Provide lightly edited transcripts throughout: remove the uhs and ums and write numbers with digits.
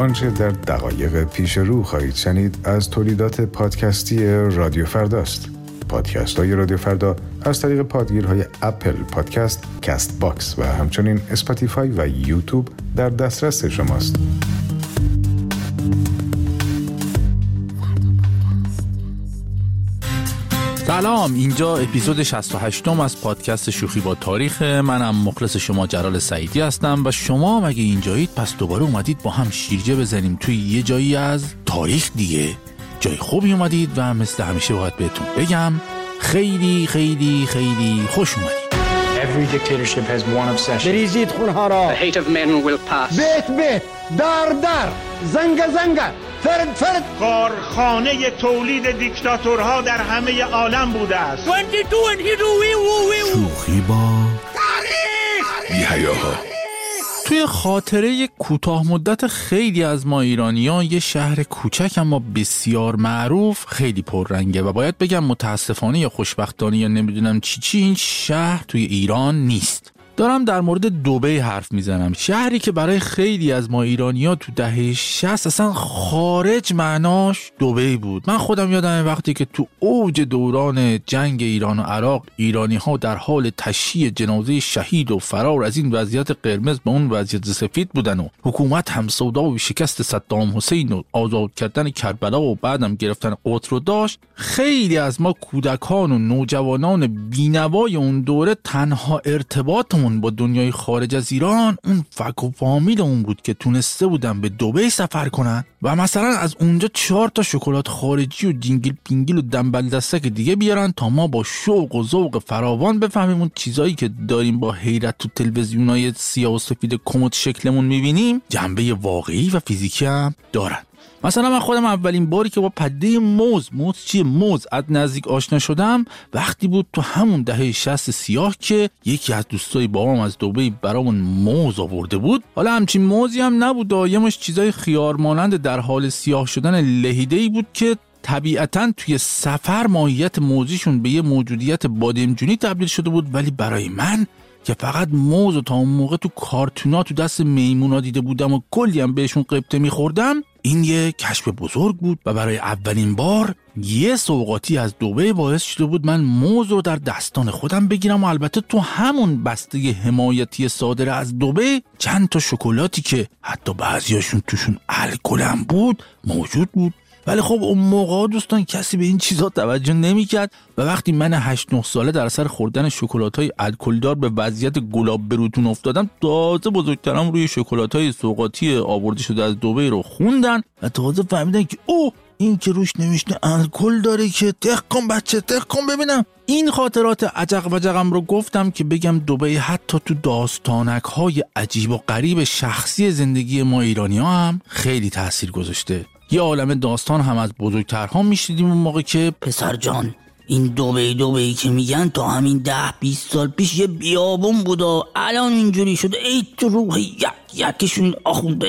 آنچه در دقایق پیش رو خواهید شنید از تولیدات پادکستی رادیو فرداست. پادکست های رادیو فردا از طریق پادگیرهای اپل پادکست، کست باکس و همچنین اسپاتیفای و یوتیوب در دسترس شماست. سلام، اینجا اپیزود 68 از پادکست شوخی با تاریخ. منم مخلص شما جلال سعیدی هستم و شما مگه اینجایید پس دوباره اومدید با هم شیرجه بزنیم توی یه جایی از تاریخ دیگه. جای خوبی اومدید و مثل همیشه باید بهتون بگم خیلی خیلی خیلی خوش اومدید. Every dictatorship has one obsession. بریزید خونها را. The hate of men will pass. بیت دار زنگ فرد کارخانه تولید دیکتاتورها در همه عالم بوده است. شوخی با تاریخ. توی خاطره کوتاه مدت خیلی از ما ایرانیان یه شهر کوچک اما بسیار معروف خیلی پررنگه و باید بگم متاسفانه یا خوشبختانه یا نمیدونم چی این شهر توی ایران نیست. دارم در مورد دبی حرف میزنم، شهری که برای خیلی از ما ایرانی‌ها تو دهه 60 اصلا خارج معناش دبی بود. من خودم یادم وقتی که تو اوج دوران جنگ ایران و عراق ایرانی‌ها در حال تشییع جنازه شهید و فرار از این وضعیت قرمز به اون وضعیت سفید بودن و حکومت هم سودا و شکست صدام حسین و آزاد کردن کربلا و بعدم گرفتن قدس رو داشت، خیلی از ما کودکان و نوجوانان بینوای اون دوره تنها ارتباطمون با دنیای خارج از ایران اون فک و فامیل اون بود که تونسته بودن به دبی سفر کنن و مثلا از اونجا 4 تا شکلات خارجی و جینگل پینگل و دنبل دستک دیگه بیارن تا ما با شوق و ذوق فراوان بفهمیم اون چیزایی که داریم با حیرت تو تلویزیونای سیاه و سفید کمد شکلمون میبینیم جنبه واقعی و فیزیکی هم دارن. مثلا من خودم اولین باری که با پده موز از نزدیک آشنا شدم وقتی بود تو همون دهه 60 سیاه که یکی از دوستای بابام از دبی برامون موز آورده بود. حالا همچین موزی هم نبود، دایمش چیزای خیار مانند در حال سیاه شدن لهیده‌ای بود که طبیعتاً توی سفر ماهیت موزیشون به یه موجودیت بادمجونی تبدیل شده بود، ولی برای من که فقط موز و تا اون موقع تو کارتونا تو دست میمونا دیده بودم و کلی هم بهشون قبطه میخوردم، این یه کشف بزرگ بود و برای اولین بار یه سوغاتی از دبی باعث شده بود من موز رو در دستان خودم بگیرم و البته تو همون بسته حمایتی صادر از دبی چند تا شکلاتی که حتی بعضیاشون توشون الکل هم بود موجود بود. ولی خب اون موقع دوستان کسی به این چیزا توجه نمی‌کرد و وقتی من 8-9 ساله در اثر خوردن شکلات‌های الکلدار به وضعیت گلاب بروتون افتادم، تازه بزرگترم روی شکلات‌های سوغاتی آورده شده از دبی رو خوندن و تازه فهمیدن که این که روش نوشته الکل داره که تقم بچه تقم ببینم. این خاطرات عجق و جقم رو گفتم که بگم دبی حتی تو داستانک‌های عجیب و غریب شخصی زندگی ما ایرانی‌ها هم خیلی تأثیر گذاشته. یه عالم داستان هم از بزرگترها میشنیدیم اون موقع که پسر جان این دبی که میگن تا همین 10-20 سال پیش یه بیابون بود و الان اینجوری شده. ای تو روح یکیشون آخونده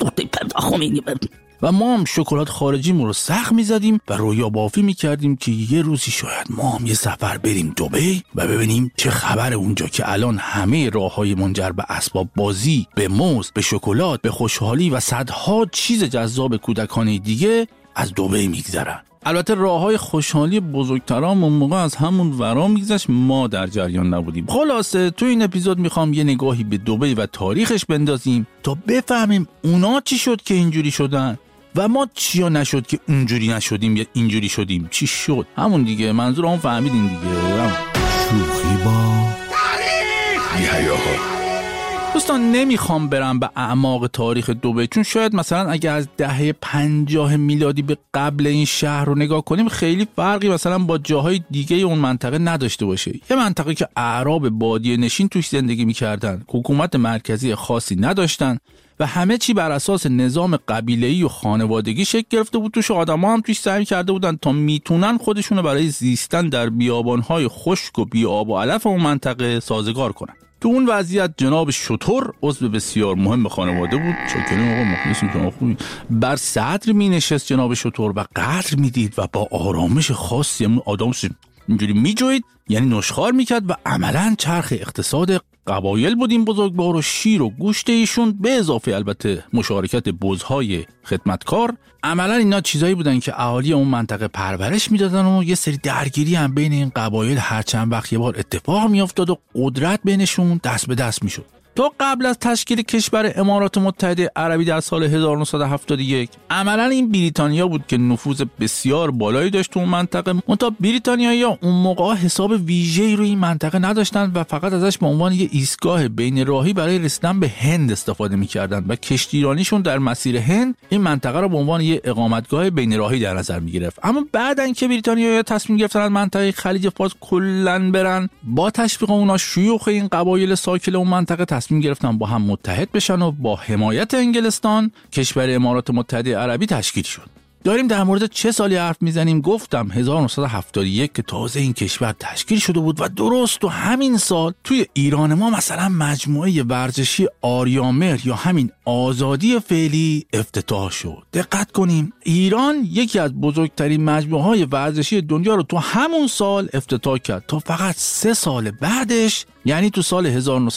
و ما هم شکلات خارجیمون رو سخت میزدیم و رویا بافی میکردیم که یه روزی شاید ما هم یه سفر بریم دبی و ببینیم چه خبر اونجا که الان همه راههای منجر به اسباب بازی، به موز، به شکلات، به خوشحالی و صدها چیز جذاب کودکانه دیگه از دبی میگذرن. البته راههای خوشحالی بزرگترام اون موقع از همون ورا میگذشت، ما در جریان نبودیم. خلاصه تو این اپیزود میخوام یه نگاهی به دبی و تاریخش بندازیم تا بفهمیم اونا چی شد که اینجوری شدن و ما چیا نشد که اونجوری نشدیم یا اینجوری شدیم. چی شد؟ همون دیگه، منظور هم فهمیدین دیگه. شوخی با تاریخ. دوستان نمیخوام برم به اعماق تاریخ دبی، چون شاید مثلا اگه از دهه 50 میلادی به قبل این شهر رو نگاه کنیم خیلی فرقی مثلا با جاهای دیگه اون منطقه نداشته باشه. یه منطقه که اعراب بادیه نشین توش زندگی میکردن، حکومت مرکزی خاصی نداشتن و همه چی بر اساس نظام قبیله‌ای و خانوادگی شکل گرفته بود. توش آدم‌ها هم توش سعی کرده بودن تا میتونن خودشونو برای زیستن در بیابان‌های خشک و بی آب و علف اون منطقه سازگار کنن. تو اون وضعیت جناب شتر عضو بسیار مهم خانواده بود. چاکریم آقا، مخلصیم شما خوبی. بر صدر می نشست جناب شتر و قدر می دید و با آرامش خاصی آدمش اینجوری می جوید، یعنی نشخوار می کرد و عملاً چرخ اقتصاد قبایل بود این بزرگوار و شیر و گوشت ایشون به اضافه البته مشارکت بزهای خدمتکار، عملا اینا چیزایی بودن که اهالی اون منطقه پرورش میدادن و یه سری درگیری هم بین این قبایل هر چند وقت یه بار اتفاق میافتاد و قدرت بینشون دست به دست میشد. تا قبل از تشکیل کشور امارات متحده عربی در سال 1971 عملا این بریتانیا بود که نفوذ بسیار بالایی داشت تو اون منطقه. منتها بریتانیایی‌ها اون موقع حساب ویژه‌ای روی این منطقه نداشتن و فقط ازش به عنوان یه ایستگاه بین راهی برای رسیدن به هند استفاده می‌کردن و کشتیرانیشون در مسیر هند این منطقه رو به عنوان یه اقامتگاه بین راهی در نظر می‌گرفت. اما بعدن که بریتانیایی‌ها تصمیم گرفتن از منطقه خلیج فارس کلاً برن، با تشویق اونها شیوخ این قبایل ساکن اون منطقه تصمیم گرفتن با هم متحد بشن و با حمایت انگلستان کشور امارات متحده عربی تشکیل شد. داریم در مورد چه سالی حرف میزنیم؟ گفتم 1971 که تازه این کشور تشکیل شده بود و درست تو همین سال توی ایران ما مثلا مجموعه ورزشی آریامهر یا همین آزادی فعلی افتتاح شد. دقت کنیم، ایران یکی از بزرگترین مجموعه‌های ورزشی دنیا رو تو همون سال افتتاح کرد تا فقط 3 سال بعدش، یعنی تو سال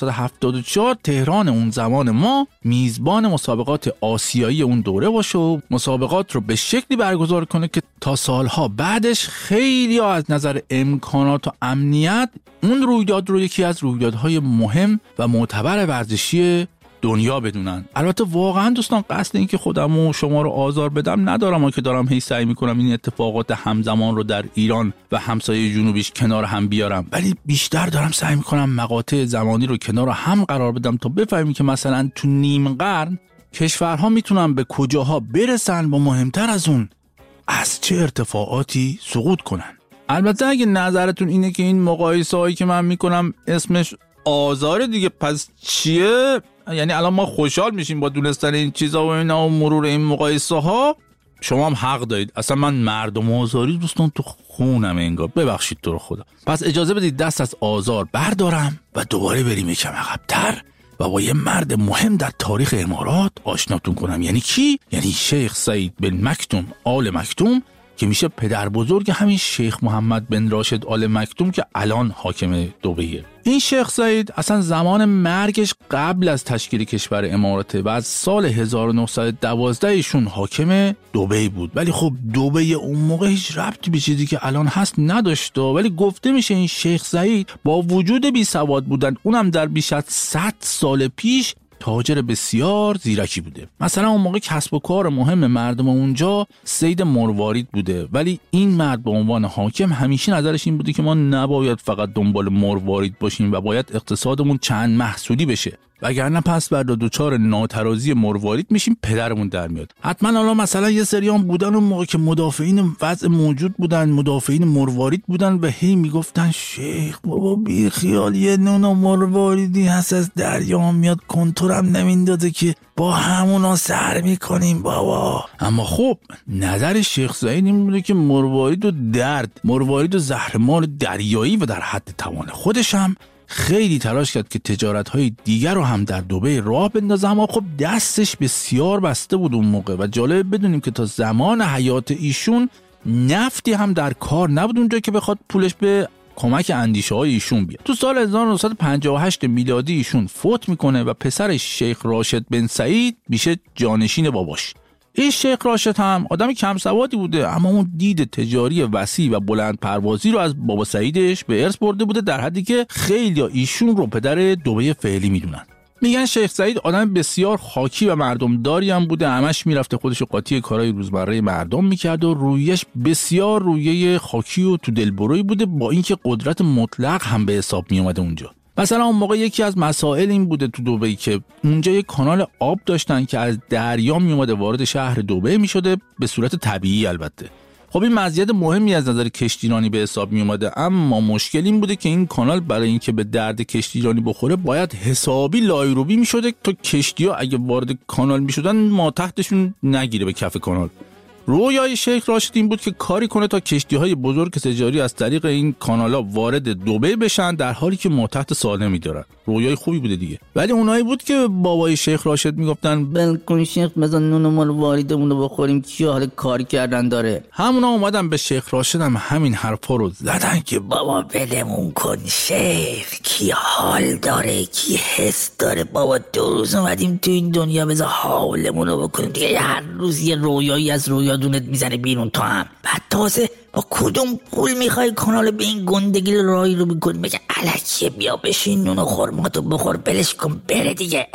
1974 تهران اون زمان ما میزبان مسابقات آسیایی اون دوره باشه و مسابقات رو به شکلی برگزار کنه که تا سالها بعدش خیلی از نظر امکانات و امنیت اون رویداد رو یکی از رویدادهای مهم و معتبر ورزشی دنیا بدونن. البته واقعا دوستان قصد این که خودم و شما رو آزار بدم ندارم، که دارم هی سعی میکنم این اتفاقات همزمان رو در ایران و همسایه جنوبیش کنار هم بیارم، ولی بیشتر دارم سعی میکنم مقاطع زمانی رو کنار هم قرار بدم تا بفهمیم که مثلا تو نیم قرن کشورها میتونن به کجاها برسن و مهمتر از اون از چه ارتفاعاتی سقوط کنن. البته اگه نظرتون اینه که این مقایسه هایی که من میکنم اسمش آزار دیگه، پس چیه؟ یعنی الان ما خوشحال میشیم با دونستن این چیزا و اینا و مرور این مقایسه ها؟ شما هم حق دارید. اصلا من مردم آزاری دوستان تو خونم انگار، ببخشید تو رو خدا. پس اجازه بدید دست از آزار بردارم و دوباره بریم یکم عقب‌تر و با یه مرد مهم در تاریخ امارات آشناتون کنم. یعنی کی؟ یعنی شیخ سعید بن مکتوم آل مکتوم که میشه پدر بزرگ همین شیخ محمد بن راشد آل مکتوم که الان حاکم دبیه. این شیخ سعید اصلا زمان مرگش قبل از تشکیل کشور اماراته و از سال 1912 ایشون حاکم دبی بود. ولی خب دبی اون موقع هیچ ربطی به چیزی که الان هست نداشت، ولی گفته میشه این شیخ سعید با وجود بی سواد بودن، اونم در بیش از 100 سال پیش، تاجر بسیار زیرکی بوده. مثلا اون موقع کسب و کار مهم مردم اونجا صید مروارید بوده، ولی این مرد به عنوان حاکم همیشه نظرش این بوده که ما نباید فقط دنبال مروارید باشیم و باید اقتصادمون چند محصولی بشه، وگرنه پس فردا دوچار ناترازی مروارید میشیم پدرمون در میاد. حتما حالا مثلا یه سریان بودن اون موقع که مدافعین وضع موجود بودن، مدافعین مروارید بودن و هی میگفتن شیخ بابا بی خیال، یه نونا مرواریدی هست از دریا میاد کنتورم نمیندازه که با همونا سر میکنیم بابا. اما خب نظر شیخ سعید این بوده که مروارید و زهرمار دریایی و در حد توان خودش هم خیلی تلاش کرد که تجارت‌های دیگر رو هم در دبی راه بندازه، اما خب دستش بسیار بسته بود اون موقع و جالب بدونیم که تا زمان حیات ایشون نفتی هم در کار نبود اونجا که بخواد پولش به کمک اندیشه‌های ایشون بیاد. تو سال 1958 میلادی ایشون فوت میکنه و پسرش شیخ راشد بن سعید میشه جانشین باباش. این شیخ راشد هم آدم کم سوادی بوده، اما اون دید تجاری وسیع و بلند پروازی رو از بابا سعیدش به ارث برده بوده، در حدی که خیلی ایشون رو پدر دبی فعلی میدونن. میگن شیخ سعید آدم بسیار خاکی و مردمداری هم بوده، همش میرفته خودش رو قاطی کارهای روزمره مردم میکرد و رویش بسیار رویه خاکی و تو دلبرویی بوده، با اینکه قدرت مطلق هم به حساب میومده اونجا. مثلا اون موقع یکی از مسائل این بوده تو دبی که اونجا یک کانال آب داشتن که از دریا می اومده وارد شهر دبی می شده، به صورت طبیعی البته. خب این مزیت مهمی از نظر کشتیرانی به حساب می اومده، اما مشکل این بوده که این کانال برای اینکه به درد کشتیرانی بخوره باید حسابی لایروبی می شده تا کشتی‌ها اگه وارد کانال می شدن ما تحتشون نگیره به کف کانال. رویای شیخ راشد این بود که کاری کنه تا کشتی‌های بزرگ تجاری از طریق این کانال‌ها وارد دبی بشن، در حالی که ما تحت سالمی دارن. رویای خوبی بوده دیگه. ولی اونایی بود که بابای شیخ راشد میگفتن بلکن شیخ بزن نون مال واریدمون رو بخوریم، کی حال کاری کردن داره. همونا اومدن به شیخ راشد هم همین حرفا رو زدن که بابا ولمون کن شیخ، کی حال داره، کی حس داره. بابا 2 روز اومدیم تو این دنیا، بذار حالمون رو بکنیم دیگه. هر روز یه رویایی از رویادونت میزنه بیرون تو هم. بعد تازه با کدوم پول میخوای کانال به این گندگی رای رو بکنی؟ بگه الکیه، بیا بشین نون و خرماتو بخور، بلش کن بره دیگه.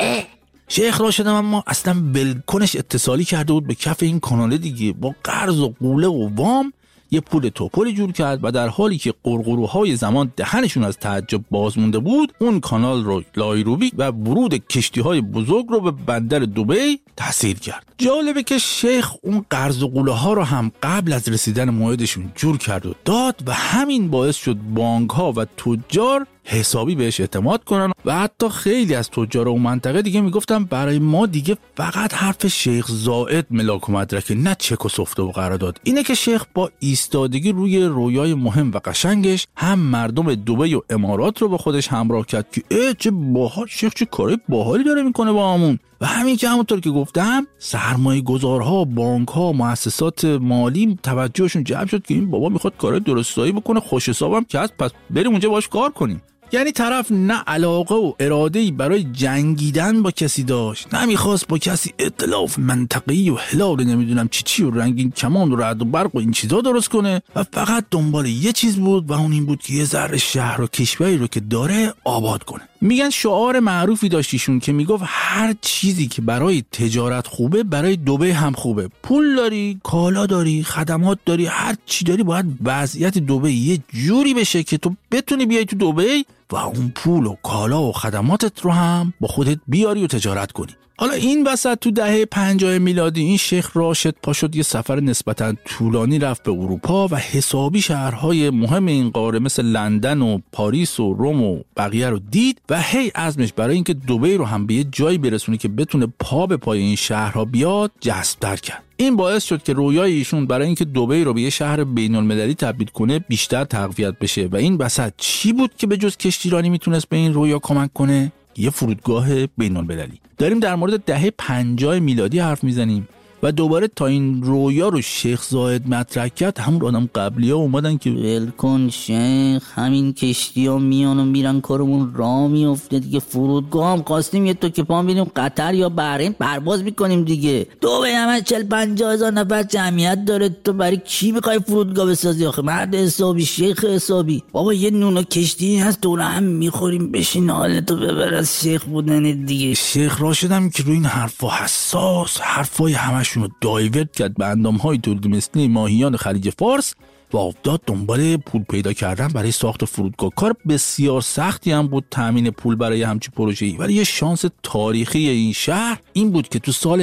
شیخ راشد اما اصلا بلکنش اتصالی کرده بود به کف این کانال دیگه. با قرض و قوله و وام یه پول توپلی جور کرد و در حالی که قرقروهای زمان دهنشون از تعجب باز مونده بود، اون کانال رو لایروبی و ورود کشتی‌های بزرگ رو به بندر دبی تسهیل کرد. جالبه که شیخ اون قرض و قوله ها رو هم قبل از رسیدن موعدشون جور کرد و داد و همین باعث شد بانک‌ها و تجار حسابی بهش اعتماد کنن و حتی خیلی از تجار اون منطقه دیگه میگفتن برای ما دیگه فقط حرف شیخ زائد ملاک و مدرکه، نه چک و سفته و قرارداد. اینه که شیخ با ایستادگی روی رویای مهم و قشنگش هم مردم دبی و امارات رو با خودش همراه کرد که چه باحال، شیخ چه کاری باحالی داره میکنه با همون. و همین که همونطور که گفتم سرمایه گذارها، بانک‌ها، مؤسسات مالی توجهشون جلب شد که این بابا میخواد کارهای درستایی بکنه، خوش حسابم که هست، پس بریم اونجا باش کار کنیم. یعنی طرف نه علاقه و اراده‌ای برای جنگیدن با کسی داشت، نه میخواست با کسی ائتلاف منطقه‌ای و هلال نمیدونم چی و رنگین کمان و رعد و برق و این چیزا درست کنه و فقط دنبال یه چیز بود و اون این بود که یه ذره شهر و کشوری رو که داره آباد کنه. میگن شعار معروفی داشتیشون که میگفت هر چیزی که برای تجارت خوبه برای دبی هم خوبه. پول داری، کالا داری، خدمات داری، هر چی داری باید وضعیت دبی یه جوری بشه که تو بتونی بیای تو دبی و اون پول و کالا و خدماتت رو هم با خودت بیاری و تجارت کنی. حالا این وسط تو دهه 50 میلادی این شیخ راشد پا شد یه سفر نسبتاً طولانی رفت به اروپا و حسابی شهرهای مهم این قاره مثل لندن و پاریس و روم و بقیه رو دید و هی عزمش برای اینکه دبی رو هم به یه جایی برسونه که بتونه پا به پای این شهرها بیاد جذب‌تر کرد. این باعث شد که رویای ایشون برای اینکه دبی رو به یه شهر بین‌المللی تبدیل کنه بیشتر تقویت بشه. و این وسط چی بود که به جز کشتیرانی میتونست به این رویا کمک کنه؟ یه فرودگاه بین‌المللی. داریم در مورد دهه 50 میلادی حرف میزنیم و دوباره تا این رویا رو شیخ زاید مطرح کرد همون آدم قبلی ها اومدن که ولکن شیخ، همین کشتی ها میان و میرن کارمون راه میفته دیگه. فرودگاه هم خواستیم یه تو که پام بریم قطر یا بحرین پرواز میکنیم دیگه. دبی همه 40-50 هزار نفر جمعیت داره، تو برای کی میخوای فرودگاه بسازی آخه؟ مرد حسابی، شیخ حسابی. بابا یه نون کشتی هست دور هم میخوریم، بشین حالتو ببر از شیخ بودن دیگه. شیخ راشدم که روی این حرفا حساس، حرفای همشون رو دایورت کرد به اندامهای تولیدمثلی ماهیان خلیج فارس و افتاد دنبال پول پیدا کردن برای ساخت فرودگاه. کار بسیار سختی هم بود تامین پول برای همچین پروژه‌ای، ولی یه شانس تاریخی این شهر این بود که تو سال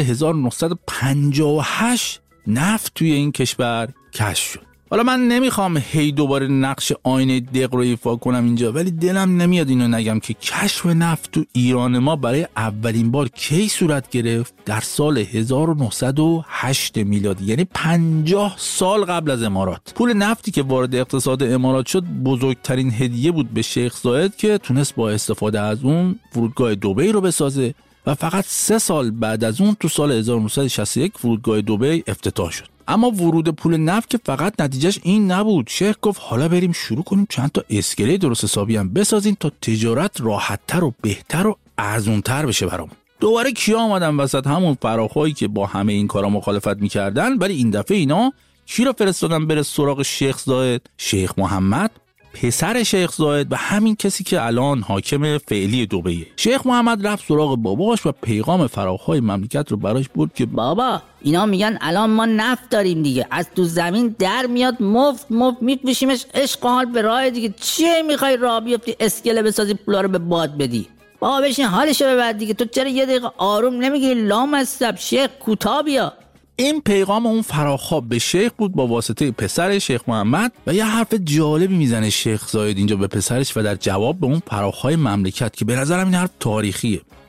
1958 نفت توی این کشور کشف شد. حالا من نمیخوام هی دوباره نقش آینه دق رو ایفا کنم اینجا، ولی دلم نمیاد اینو نگم که کشف نفت تو ایران ما برای اولین بار کی صورت گرفت؟ در سال 1908 میلادی، یعنی 50 سال قبل از امارات. پول نفتی که وارد اقتصاد امارات شد بزرگترین هدیه بود به شیخ زاید که تونست با استفاده از اون فرودگاه دبی رو بسازه و فقط 3 سال بعد از اون تو سال 1961 فرودگاه دبی افتتاح شد. اما ورود پول نفت که فقط نتیجهش این نبود. شیخ گفت حالا بریم شروع کنیم چند تا اسکله درست حسابی هم بسازیم تا تجارت راحت‌تر و بهتر و ارزون‌تر بشه برامون. دوباره کیا آمدن وسط؟ همون فراخایی که با همه این کارا مخالفت می‌کردن، ولی این دفعه اینا کی رو فرستادن بره سراغ شیخ زاید؟ شیخ محمد، پسر شیخ زاید و همین کسی که الان حاکم فعلی دبیه. شیخ محمد رفت سراغ باباش و پیغام فراخ‌های مملکت رو براش برد که بابا اینا میگن الان ما نفت داریم دیگه، از تو زمین در میاد مفت میکشیمش عشق و حال به راه دیگه. چیه میخوای راه بیفتی اسکله بسازی پولا رو به باد بدی؟ بابا بشین حالشو ببر دیگه. تو چرا یه دقیقه آروم نمیگیری؟ لامصب شیخ کوتاه بیا. این پیغام اون فراخواب به شیخ بود با واسطه پسر شیخ محمد و یه حرف جالبی میزنه شیخ زاید اینجا به پسرش و در جواب به اون فراخهای مملکت که به نظرم این حرف تاریخیه.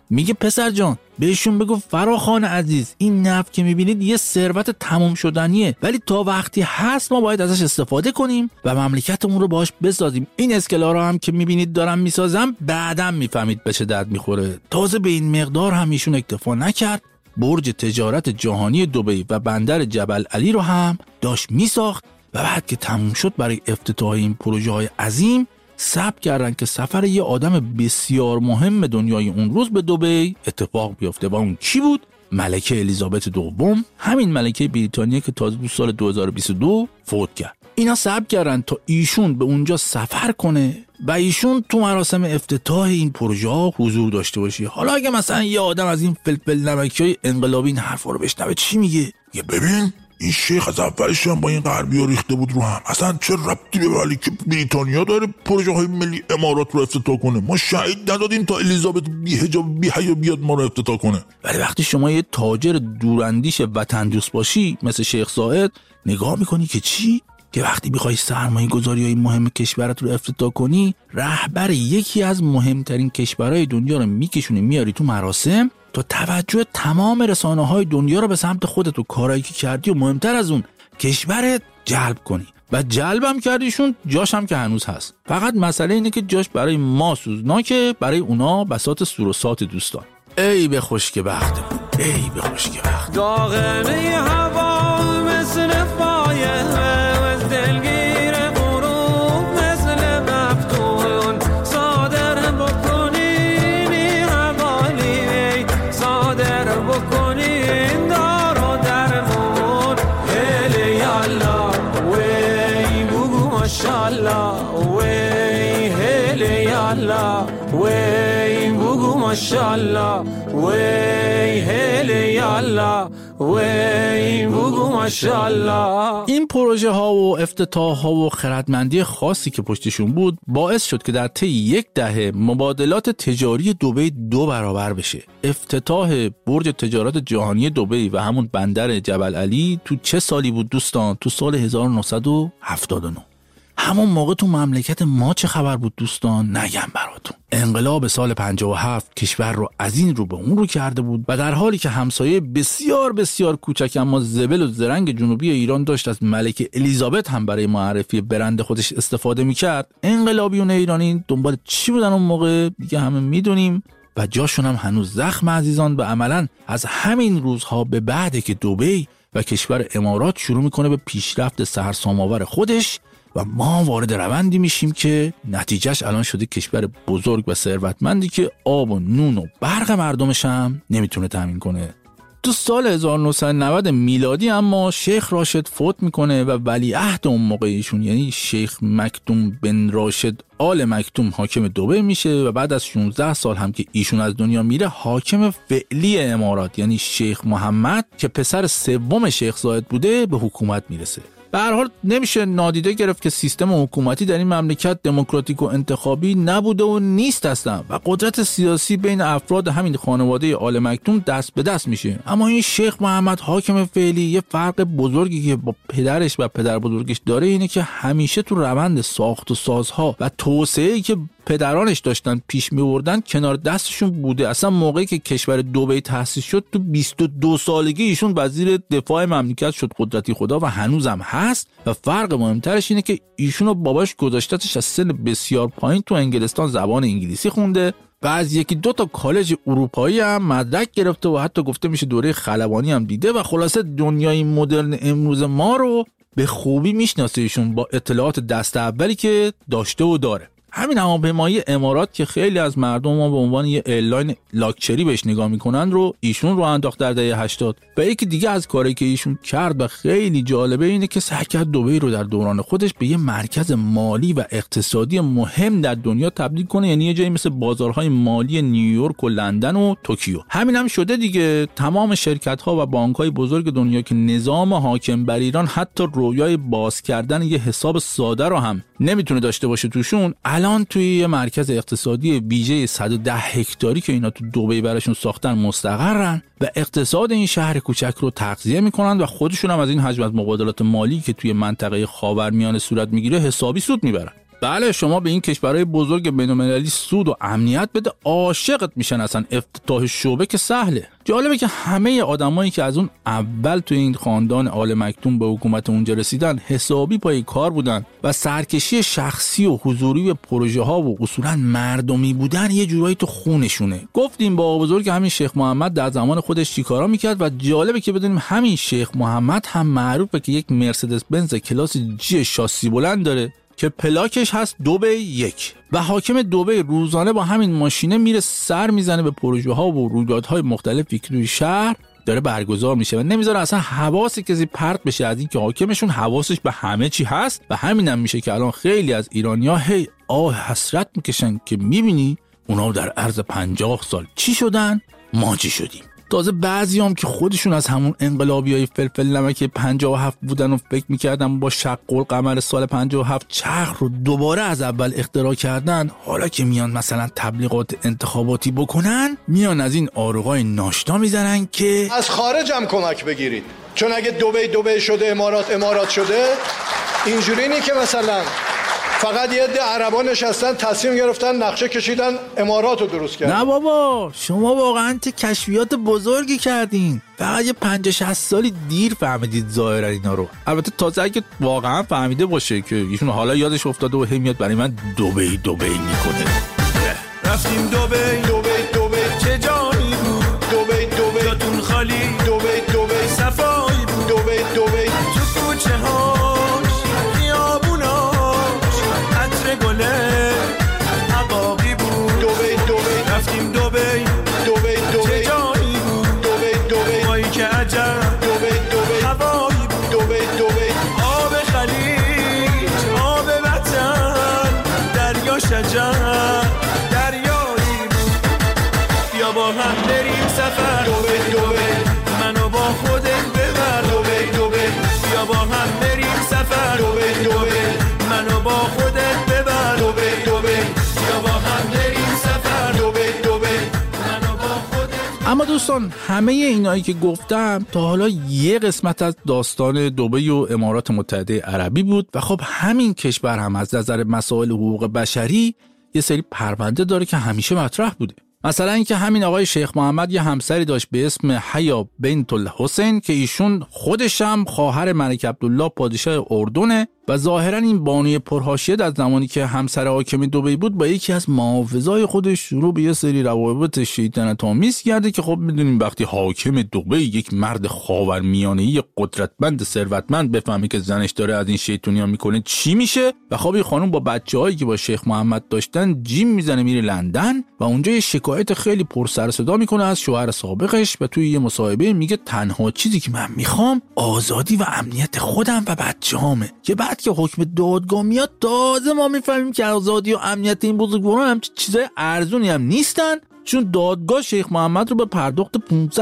میگه پسر جان بهشون بگو فراخوان عزیز، این نفت که میبینید یه ثروت تمام شدنیه، ولی تا وقتی هست ما باید ازش استفاده کنیم و مملکتمون رو باهاش بسازیم. این اسکلارا هم که میبینید دارم میسازم بعدم میفهمید به چه درد میخوره. تازه به این مقدار هم ایشون اکتفا نکرد، برج تجارت جهانی دبی و بندر جبل علی رو هم داشت میساخت و بعد که تموم شد برای افتتاح این پروژه های عظیم ثبت کردن که سفر یه آدم بسیار مهم دنیای اون روز به دبی اتفاق بیفته و اون کی بود؟ ملکه الیزابت دوم، همین ملکه بریتانیا که تازه تو سال 2022 فوت کرد. اینا ثبت کردن تا ایشون به اونجا سفر کنه و ایشون تو مراسم افتتاح این پروژه ها حضور داشته باشه. حالا اگه مثلا یه آدم از این فلفل نمکیای انقلابی این حرفا رو بشنوه چی میگه؟ یه ببین این شیخ از اولش هم با این غربی‌ها ریخته بود رو هم، اصلا چه ربطی به ملکه بریتانیا داره پروژه های ملی امارات رو افتتاح کنه؟ ما شهید ندادیم تا الیزابت بی‌حجاب بی‌حیا بیاد ما رو افتتاح کنه. ولی وقتی شما یه تاجر دوراندیش وطن دوست باشی مثل شیخ زاید نگاه میکنی که چی؟ که وقتی بخوای سرمایه گذاری‌های مهم کشورت رو افتتاح کنی، رهبر یکی از مهمترین کشورهای دنیا رو میکشونی میاری تو مراسم تا توجه تمام رسانه‌های دنیا رو به سمت خودت و کارایی که کردی و مهمتر از اون کشورت جلب کنی. و جلبم کردیشون، جاش هم که هنوز هست. فقط مسئله اینه که جاش برای ما سوزناکه، برای اونا بساط سور و سات دوستان. ای به خشک بختمون، ای به خشک بخت. داغنه هوا مثل فایه دلگیر غروب مثل مفتون صادر بکنین حوالی صادر بکنین دار و درمون هلی یالا وی بگو ماشالله وی هلی یالا وی بگو ماشالله وی هلی یالا وی بگو ماشالله. این پروژه ها و افتتاح ها و خردمندی خاصی که پشتشون بود باعث شد که در طی یک دهه مبادلات تجاری دبی 2 برابر بشه. افتتاح برج تجارت جهانی دبی و همون بندر جبل علی تو چه سالی بود دوستان؟ تو سال 1979. همون موقع تو مملکت ما چه خبر بود دوستان؟ نگم براتون. انقلاب سال 57 کشور رو از این رو به اون رو کرده بود و در حالی که همسایه بسیار بسیار کوچک اما زبل و زرنگ جنوبی ایران داشت از ملکه الیزابت هم برای معرفی برند خودش استفاده میکرد، انقلابیون ایرانی دنبال چی بودن اون موقع دیگه همه میدونیم و جاشون هم هنوز زخم عزیزان. و عملاً از همین روزها به بعد که دبی و کشور امارات شروع میکنه به پیشرفت سرسام‌آور خودش و ما وارد روندی میشیم که نتیجهش الان شده کشور بزرگ و ثروتمندی که آب و نون و برق مردمش هم نمیتونه تامین کنه. تو سال 1990 میلادی اما شیخ راشد فوت میکنه و ولیعهد اون موقع ایشون یعنی شیخ مکتوم بن راشد آل مکتوم حاکم دبی میشه و بعد از 16 سال هم که ایشون از دنیا میره حاکم فعلی امارات یعنی شیخ محمد که پسر سوم شیخ زاید بوده به حکومت میرسه. به هر حال نمیشه نادیده گرفت که سیستم حکومتی در این مملکت دموکراتیک و انتخابی نبوده و نیست اصلا و قدرت سیاسی بین افراد همین خانواده آل مکتوم دست به دست میشه. اما این شیخ محمد حاکم فعلی یه فرق بزرگی که با پدرش و پدر بزرگش داره اینه که همیشه تو روند ساخت و سازها و توسعه‌ای که پدرانش داشتن پیش می‌بردن کنار دستشون بوده. اصلا موقعی که کشور دبی تأسیس شد تو 22 سالگی ایشون وزیر دفاع مملکت شد، قدرتی خدا، و هنوزم هست. و فرق مهمترش اینه که ایشون و باباش گذاشتتش از سن بسیار پایین تو انگلستان زبان انگلیسی خونده و از یکی دو تا کالج اروپایی هم مدرک گرفته و حتی گفته میشه دوره خلبانی هم دیده و خلاصه دنیای مدرن امروز ما رو به خوبی میشناسه ایشون با اطلاعات دست اولی که داشته و داره. همین هواپیمایی امارات که خیلی از مردم ما به عنوان یه ایرلاین لاکچری بهش نگاه میکنن رو ایشون رو انداخت در دهه 80. و یکی دیگه از کاری که ایشون کرد و خیلی جالبه اینه که سعی کرد دبی رو در دوران خودش به یه مرکز مالی و اقتصادی مهم در دنیا تبدیل کنه، یعنی یه جایی مثل بازارهای مالی نیویورک و لندن و توکیو. همین هم شده دیگه. تمام شرکت‌ها و بانک‌های بزرگ دنیا که نظام حاکم بر ایران حتی رویای باز کردن یه حساب ساده رو هم نمیتونه داشته باشه توشون، الان توی یه مرکز اقتصادی ویژه 110 هکتاری که اینا تو دبی براشون ساختن مستقرن و اقتصاد این شهر کوچک رو تغذیه میکنن و خودشون هم از این حجم از مبادلات مالی که توی منطقه خاورمیانه صورت میگیره حسابی سود میبرن. بله شما به این کشورهای بزرگ بین‌المللی سود و امنیت بده عاشقت میشن، اصلا افتتاح شعبه که سهله. جالبه که همه آدمایی که از اون اول توی این خاندان آل مکتوم به حکومت اونجا رسیدن حسابی پای کار بودن و سرکشی شخصی و حضوری به پروژه ها و اصولا مردمی بودن یه جورایی تو خونشونه. گفتیم با بزرگ همین شیخ محمد در زمان خودش چیکارا میکرد و جالبه که بدونیم همین شیخ محمد هم معروفه که یک مرسدس بنز کلاس جی شاسی بلند داره که پلاکش هست دبی 1 و حاکم دبی روزانه با همین ماشینه میره سر میزنه به پروژه ها و رویدادهای مختلفی که توی شهر داره برگزار میشه و نمیذاره اصلا حواس کسی پرت بشه از این که حاکمشون حواسش به همه چی هست. و همینم میشه که الان خیلی از ایرانی‌ها هی حسرت میکشن که میبینی اونا در عرض 50 سال چی شدن ما چی شدیم. تازه بعضیام که خودشون از همون انقلابیای فلفل نمک 57 بودن و فکر میکردن با شق القمر سال 57 چرخ رو دوباره از اول اختراع کردن، حالا که میان مثلا تبلیغات انتخاباتی بکنن میان از این آروغای ناشتا میزنن که از خارج هم کمک بگیرید، چون اگه دبی شده امارات شده اینجوری نی که مثلا فقط یه عده عربا نشستن تصمیم گرفتن نقشه کشیدن امارات رو درست کردن. نه بابا شما واقعا چه کشفیات بزرگی کردین، فقط یه 50-60 سالی دیر فهمیدید ظاهرا اینا رو. البته تازه اگه واقعا فهمیده باشه که ایشون حالا یادش افتاده و هی میاد برای من دبی میکنه. رفتیم دبی چه جایی بود دبی جاتون خالی دبی صفایی بود دبی تو کوچه هاش خیابوناش عطر گله عقاقی بود دبی رفتیم دبی چه جایی بود دبی مایی که عجب دبی هوایی بود دبی آب خلیج آب وطن دریا شجر دریایی بود. بیا با هم بریم سفر دبی منو با خودت ببر دبی بیا با هم بریم سفر دبی منو با خودت ببر دبی بیا با هم بریم سفر دبی منو با خودت. اما دوستان همه اینایی که گفتم تا حالا یه قسمت از داستان دبی و امارات متحده عربی بود و خب همین کشور هم از نظر مسائل حقوق بشری یه سری پرونده داره که همیشه مطرح بوده. مثلا اینکه همین آقای شیخ محمد یه همسری داشت به اسم حیا بنت الحسین که ایشون خودش هم خواهر ملک عبدالله پادشاه اردنه و ظاهرا این بانوی پرحاشیه در زمانی که همسر حاکم دبی بود با یکی از محافظای خودش شروع به یه سری روابط شیطنت‌آمیز کرده که خب میدونیم وقتی حاکم دبی یک مرد خاورمیانه‌ای قدرتمند ثروتمند بفهمه که زنش داره از این شیطونی‌ها میکنه چی میشه. و خب این خانم با بچه‌هایی که با شیخ محمد داشتن جیم میزنه میره لندن و اونجا یه شکایت خیلی پر سر و صدا میکنه از شوهر سابقش و توی یه مصاحبه میگه تنها چیزی که من میخوام آزادی و امنیت خودم و بچه‌هامه. که بعد که حکم دادگاه میاد تازه ما میفهمیم که آزادی و امنیت این بزرگواران هم چیزای ارزونی هم نیستن، چون دادگاه شیخ محمد رو به پرداخت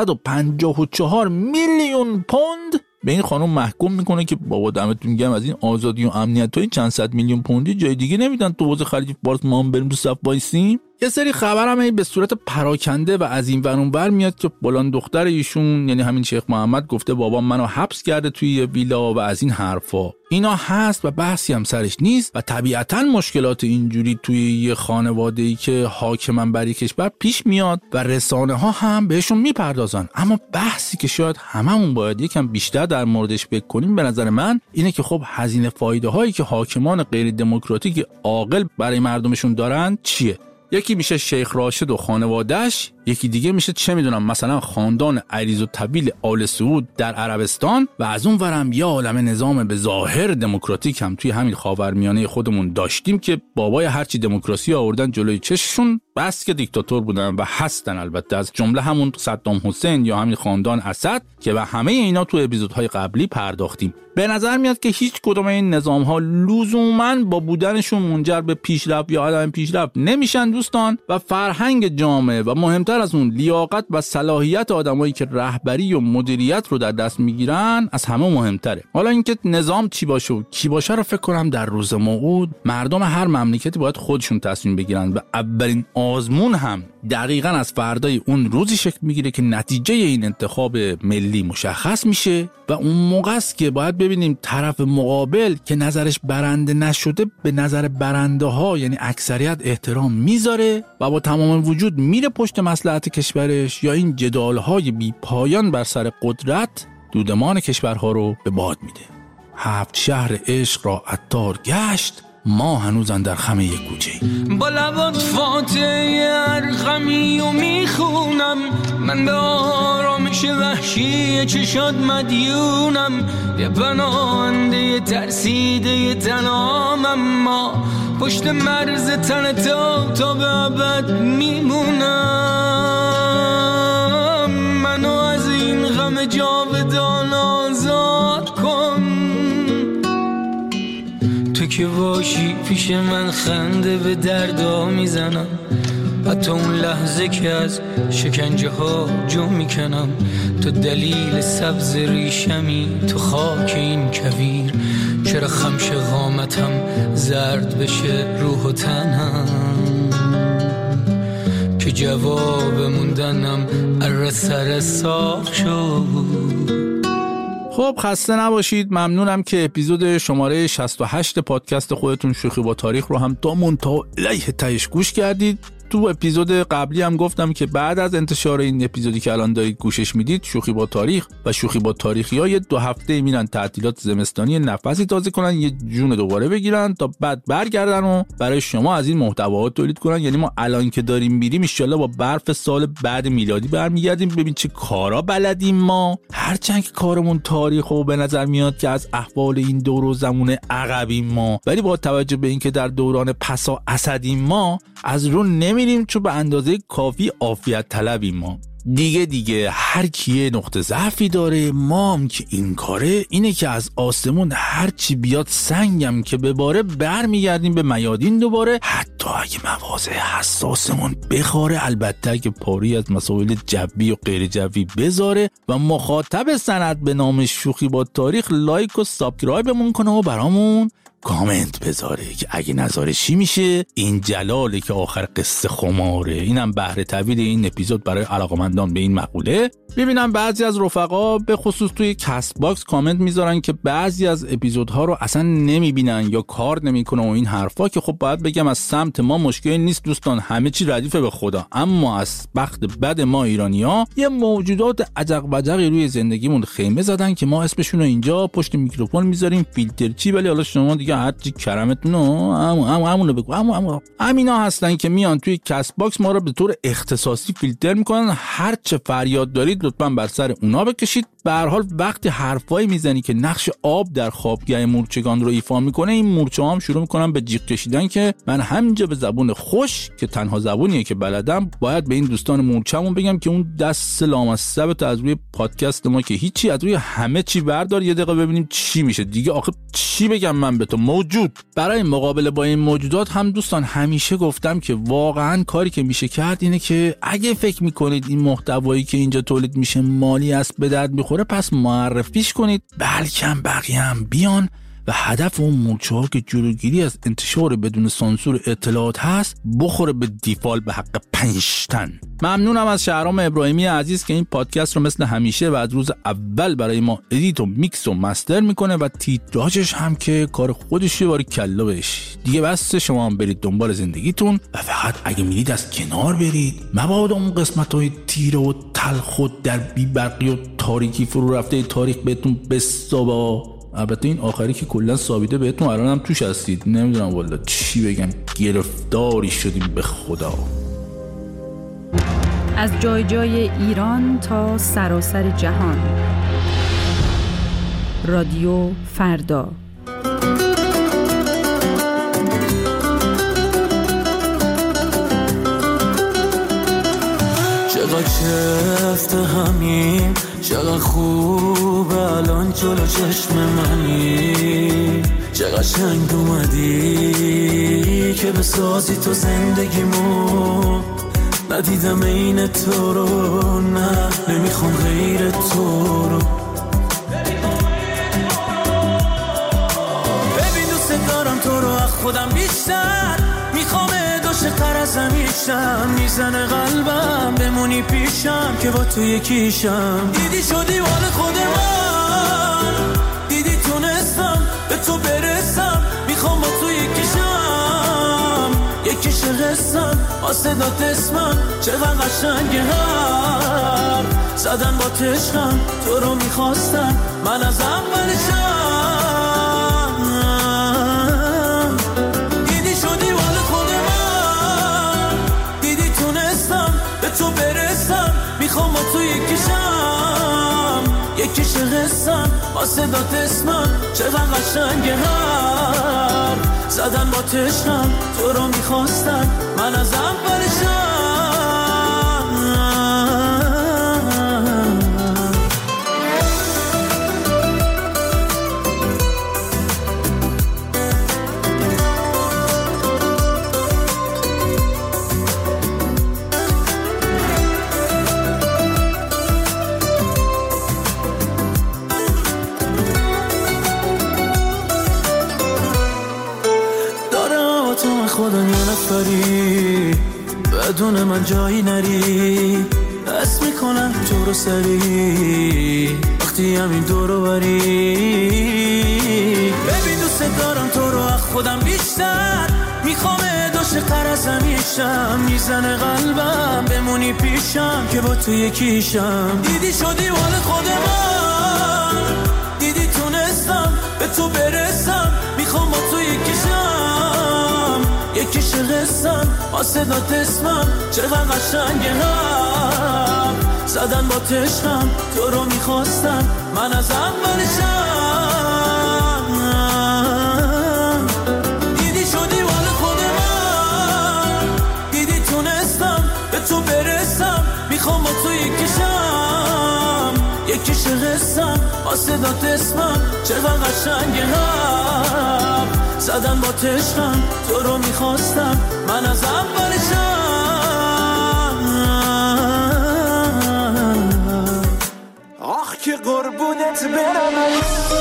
554 میلیون پوند به این خانم محکوم میکنه که بابا دمتون گرم از این آزادی و امنیت های چند صد میلیون پوندی جای دیگه نمیدن، تو حوض خلیج فارس ما هم بریم تو صف وایسیم. یه سری خبر هم به صورت پراکنده و از این ور اون ور میاد که فلان دختر ایشون یعنی همین شیخ محمد گفته بابا منو حبس کرده توی یه ویلا و از این حرفا. اینا هست و بحثی هم سرش نیست و طبیعتاً مشکلات اینجوری توی یه خانواده‌ای که حاکمن بر کشور پیش میاد و رسانه ها هم بهشون میپردازن. اما بحثی که شاید هممون باید یکم بیشتر در موردش فکر کنیم به نظر من اینه که خب هزینه فایده هایی که حاکمان غیر دموکراتیک عاقل برای مردمشون دارن چیه؟ یکی میشه شیخ راشد و خانواده‌اش، یکی دیگه میشه چه میدونم مثلا خاندان عریض و طویل آل سعود در عربستان و از اون ورم یه عالمه نظام به ظاهر دموکراتیک هم توی همین خاورمیانه خودمون داشتیم که بابای هرچی دموکراسی آوردن جلوی چششون بس که دیکتاتور بودن و هستن، البته از جمله همون صدام حسین یا همین خاندان اسد که به همه اینا تو اپیزودهای قبلی پرداختیم. به نظر میاد که هیچ کدوم این نظام‌ها لزوماً با بودنشون منجر به پیشرفت یا عدم پیشرفت نمیشن دوستان و فرهنگ جامعه و مهمتر از اون لیاقت و صلاحیت آدمایی که رهبری و مدیریت رو در دست میگیرن از همه مهمتره. حالا اینکه نظام چی باشه و کی باشه رو فکر کنم در روز موعود مردم هر مملکتی باید خودشون تصمیم بگیرن و اولین آزمون هم دقیقاً از فردای اون روزی شکل میگیره که نتیجه این انتخاب ملی مشخص میشه و اون موقع است که باید ببینیم طرف مقابل که نظرش برنده نشده به نظر برنده ها یعنی اکثریت احترام میذاره و با تمام وجود میره پشت مصلحت کشورش، یا این جدال های بی پایان بر سر قدرت دودمان کشورها رو به باد میده. 7 شهر عشق را عطار گشت، ما هنوزن در خم یک کوچه. با لبات فاتحه ارقمی و میخونم، من به آرامش وحشی چشات مدیونم، یه پناهنده ترسیده تنام، اما پشت مرز تن تا به ابد میمونم. منو از این غم جاودان آزاد کن، تو که باشی پیش من خنده به دردا میزنم، حتی اون لحظه که از شکنجه ها جو میکنم. تو دلیل سبز ریشمی، تو خاک این کویر، چرا خمش قامتم زرد بشه روح و تنم، که جواب موندنم اره سر صاف شد. خب خسته نباشید. ممنونم که اپیزود شماره 68 پادکست خودتون شوخی با تاریخ رو هم تا منتهی الیه تهش گوش کردید. تو اپیزود قبلی هم گفتم که بعد از انتشار این اپیزودی که الان دارید گوشش میدید، شوخی با تاریخ و شوخی با تاریخی‌ها یه 2 هفته میرن تعطیلات زمستانی، نفسی تازه کنن، یه جون دوباره بگیرن تا بعد برگردن و برای شما از این محتوا تولید کنن. یعنی ما الان که داریم میریم ان شاءالله با برف سال بعد میلادی برمیگردیم. ببین چه کارا بلدیم ما، هرچند که کارمون تاریخو به نظر میاد که از احوال این دور و زمونه عقبیم ما، ولی با توجه به اینکه در دوران پسا اسدیم ما از رو نمیریم، چون به اندازه کافی عافیت طلبیم ما. دیگه هر کیه نقطه ضعفی داره. ما هم که این کاره اینه که از آسمون هر چی بیاد سنگم که بباره برمیگردیم به میادین دوباره، حتی اگه مواضع حساسمون بخوره، البته که پاری از مسائل جوی و غیر جوی بذاره و مخاطب سند به نام شوخی با تاریخ لایک و سابسکرایبمون کنه و برامون کامنت بذاره که اگه نذاره چی میشه. این جلاله که آخر قصه خماره. اینم بهره طویل این اپیزود برای علاقمندان به این مقوله. ببینم بعضی از رفقا به خصوص توی کست باکس کامنت میذارن که بعضی از اپیزودها رو اصلا نمیبینن یا کار نمیکنه و این حرفا، که خب باید بگم از سمت ما مشکلی نیست دوستان، همه چی ردیفه به خدا. اما از بخت بد ما ایرانی‌ها یه موجودات عجق وجقی روی زندگیمون خیمه زدن که ما اسمشون رو اینجا پشت میکروفون میذاریم فیلتر چی، ولی حالا شما دیگه هرچی کرمتون همونو بگو. همینا هستن که میان توی کست باکس ما رو به طور اختصاصی فیلتر میکنن. هر چه فریاد دارید لطفاً بر سر اونا بکشید. به هر حال وقتی حرفایی میزنی که نقش آب در خوابگاه مورچگان رو ایفا میکنه، این مورچه‌ها هم شروع میکنن به جیغ کشیدن که من همینجا به زبون خوش که تنها زبونیه که بلدم باید به این دوستان مورچه‌مون بگم که اون دست لامصبت از روی پادکست ما که هیچی، از روی همه چی بردار، یه دقیقه ببینیم چی میشه دیگه. آخه چی بگم من به تو موجود. برای مقابله با این موجودات هم دوستان همیشه گفتم که واقعا کاری که میشه کرد اینه که اگه فکر میکنید این محتوایی که اینجا تولید میشه مالی است، به درد میخوره، پس معرفیش کنید، بلکه بقیه هم بیان و هدف اون مورچه‌ها که جلوگیری از انتشار بدون سانسور اطلاعات هست بخوره به دیفال به حق 5 تن. ممنونم از شهرام ابراهیمی عزیز که این پادکست رو مثل همیشه و از روز اول برای ما ادیت و میکس و مستر میکنه و تیتراژش هم که کار خودشه، باری کلا بهش. دیگه بس شما هم برید دنبال زندگیتون و فقط اگه میرید از کنار برید، مبادا اون قسمت‌های تیره و تلخ و در بی‌برقی و تاریکی فرو رفته تاریخ بهتون بسابا. البته این آخری که کلا ثابته بهتون الانم توش هستید، نمیدونم والا چی بگم، گرفتاری شدیم به خدا. از جای جای ایران تا سراسر جهان، رادیو فردا. چقدر چفت همین، چقدر خوب الان جلو چشم منی، چقدر شنگ اومدی که بسازی تو زندگیمو. ندیدم این تو رو، نه نمیخوام غیر تو رو. ببین دوست دارم تو رو از خودم بیشتر، میخوام عاشق‌تر از همیشم. میزنه قلبم بمونی پیشم که با تو یکیشم. دیدی شدی حال خود من، دیدی تونستم به تو برسم، میخوام با تو یکیش قسم واسه داد اسمم، چقدر قشنگه هم زدن با تشکم، تو رو میخواستم من از اولشم. دیدی شدی مال خود من، دیدی تونستم به تو برسم، میخوام با تو یکیش قسم واسه داد اسمم، چقدر قشنگه هم زدن با تشکم، تو رو میخواستم من از اولشم. خدا یه نفری بدون من جایی نری، حس میکنم تو رو سری وقتی همین دورو بری. ببین دوست دارم تو رو از خودم بیشتر، میخوام داشت قرص همیشم، میزنه قلبم بمونی پیشم که با تو یکیشم. دیدی شدی مال خود من، دیدی تونستم به تو برسم، میخوام با تو یکیش قسم واسه داد اسمم، چقدر قشنگه هم زدن با تشکم، تو رو میخواستم من از اولشم. دیدی شدی مال خود من، دیدی تونستم به تو برسم، میخوام با تو یکیش قسم واسه داد اسمم، چقدر قشنگه هم زدن با تشکم، تو رو میخواستم من از اولشم. آخ که قربونت برم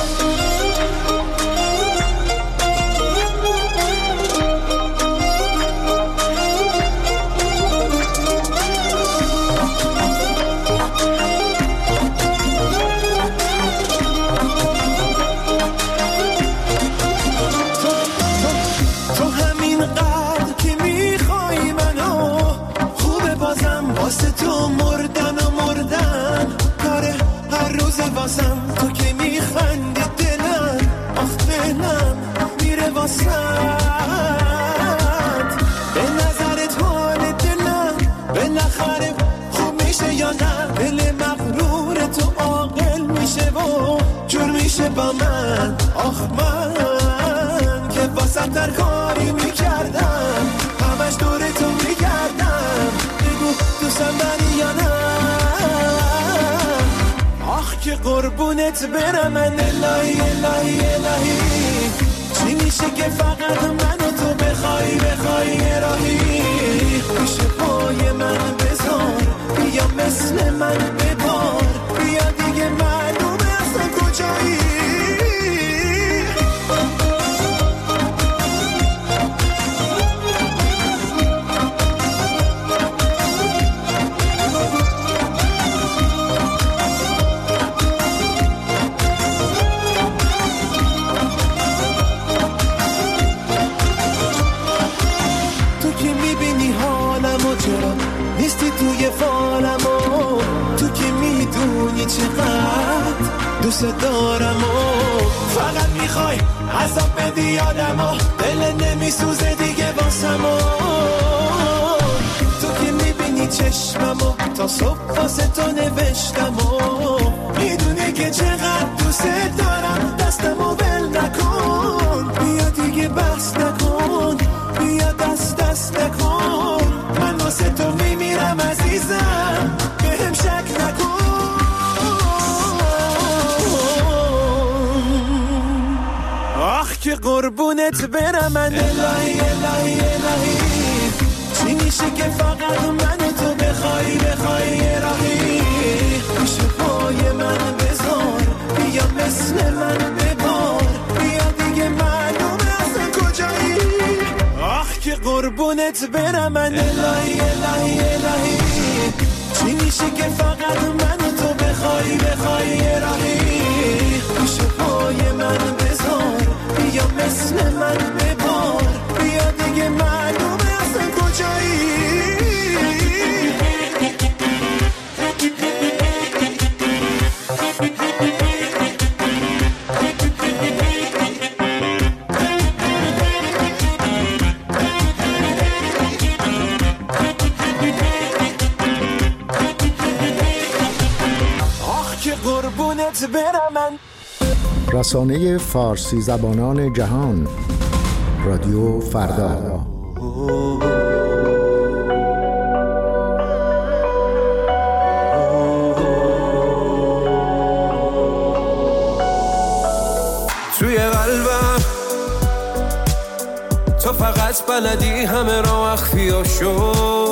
واسه تو مردن کاره هر روز واسم، تو که میخندی دلم آخ دلم میره واسد. به نظرت حال دلم بالاخره خوب میشه یا نه؟ دل مغرور تو عاقل میشه و جور میشه با من. آخ من که واسه در کاری میکردم، همش دور تو میگردم، دوستم داری یا نه؟ آخ که قربونت برم من، الهی الهی الهی چی میشه که فقط من و تو بخوای راهی؟ پیش پای من بذار، بیا مثل من ببار، بیا دیگه معلومه اصلا کجایی. نیستی توی فالمو، تو که میدونی چقدر دوست دارم و فقط میخوای عذاب بدی یادمو، دل نمیسوزه دیگه واسمو. تو که میبینی چشممو تا صبح واسه تو نوشتم و میدونی که چقدر دوست دارم، دستمو ول نکن، بیا دیگه بس نکن، بیا دست نکن، من واسه تو میمیرم عزیزم، بهم شک نکن. آخ که قربونت برم من، الهی الهی الهی چی میشه که فقط من و تو بخوای راهی؟ پیش پای من بذار، بیا مثل من ببار، بیا دیگه معلومه اصلا کجایی. آخ که قربونت برم من، الهی الهی الهی چی میشه که فقط من و تو بخوای بخوای بخوای یه راهی پیش پای من بذار بیا مثل من ببار بیا دیگه معلومه اصلا کجایی رسانه فارسی زبانان جهان رادیو فردا. توی قلبم تو فقط بلدی همه را اخفیاشو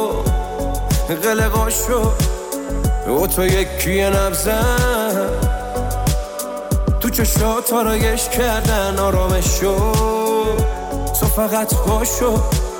قلقاشو و تو یکی نبزن تو چشات آرایش کردن آرامشو تو فقط باشو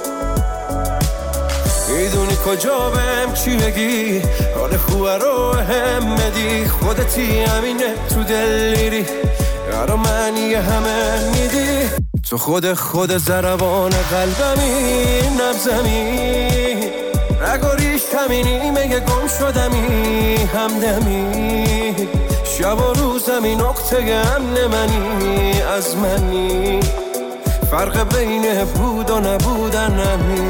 میدونی کجا بهم چی بگی حال خوبه رو هم بدی خودتی همینه تو دل میری یارو معنی همه میدی تو خود ضربان قلبمی نبزمی رگاریش همینی مگه گم شدمی همدمی شب و روزمی نقطه امن منی از منی فرق بین بود و نبودنمی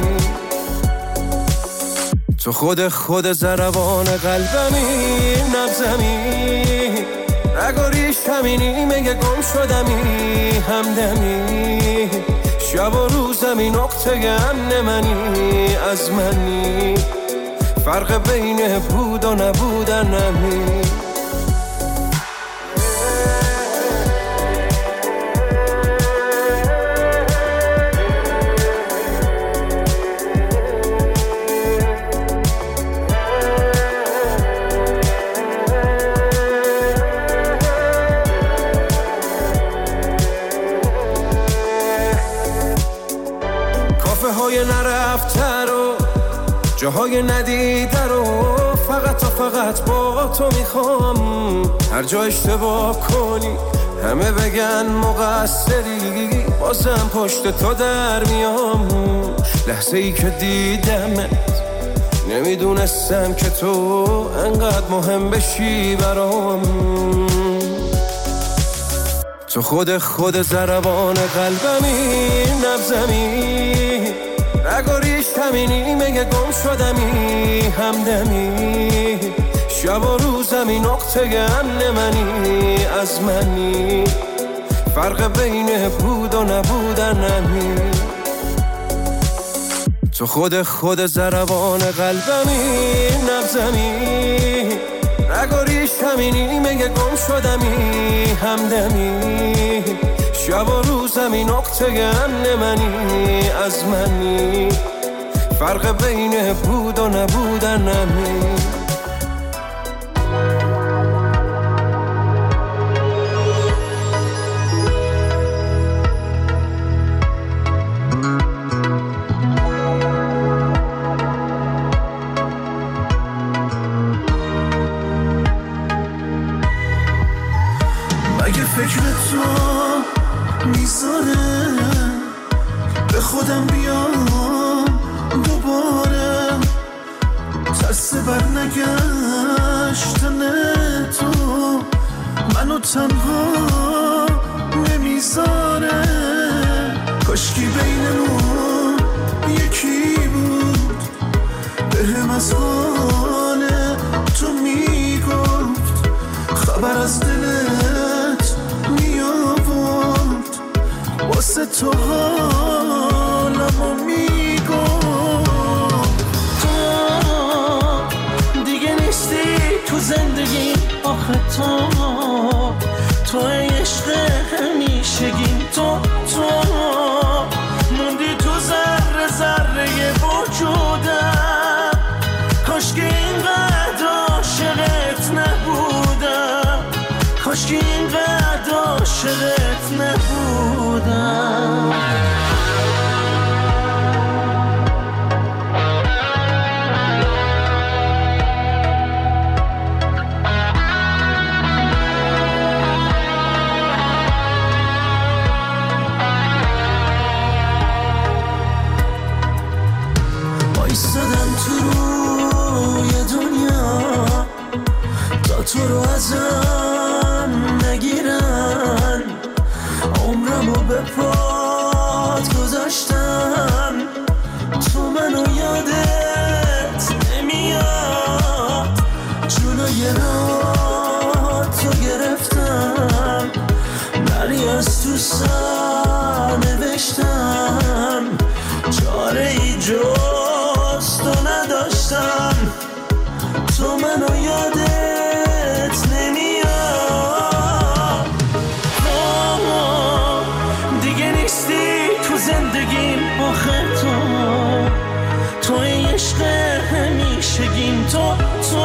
تو خود ضربان قلبمی نبزمی رگاریش همینی مگه گم شدمی همدمی شب و روزمی نقطه امن منی از منی فرق بین بود و نبودنمی نرفته رو جاهای ندیده رو فقط با تو میخوام هر جا اشتباه کنی همه بگن مقصری بازم پشت تو در میام لحظه ای که دیدمت نمیدونستم که تو انقدر مهم بشی برام تو خود ضربان قلبمی نبزمی رگاریش همینی مگه گم شدمی همدمی شب و روزمی نقطه امن منی از منی فرق بین بود و نبودنمی تو خود ضربان قلبمی نبزمی رگاریش همینی مگه گم شدمی همدمی شب و روزمی نقطه امن منی از منی فرق بین بود و نبودنمی مگه فکر تو میذاره به خودم بیام دوباره ترس بر نگشتن تو منو تنها نمیذاره کاشکی بینمون یکی بود بهم از حال تو میگفت خبر از دلت میآورد واسه تو حالمو میگفت تو دیگه نیستی تو زندگی آخه تو عشق همیشگیم تو موندی تو ذره ذره وجودم کاشکی اینقدر عاشقت نبودم کاشکی اینقدر عاشقت نبودم سر نوشتم چاره ای جز تو نداشتم تو منو یادت نمیاد دیگه نیستی تو زندگیم آخه تو این عشق همیشگیم تو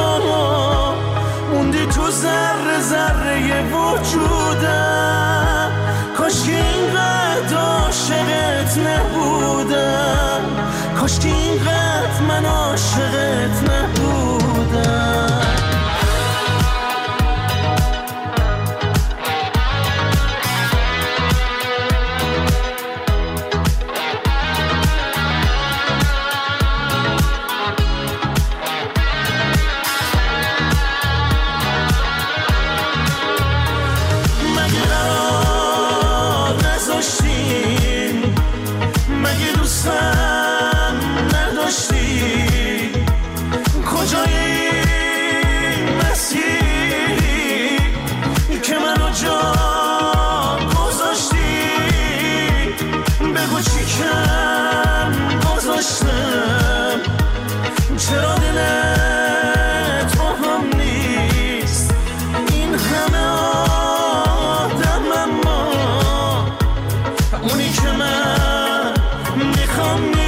موندی تو ذره ذره وجودم کاش که اینقدر عاشقت نبودم کاش که اینقدر من عاشقت نبودم چرا دلت با هم نیست این همه آدم اما اونی که من میخوام نیست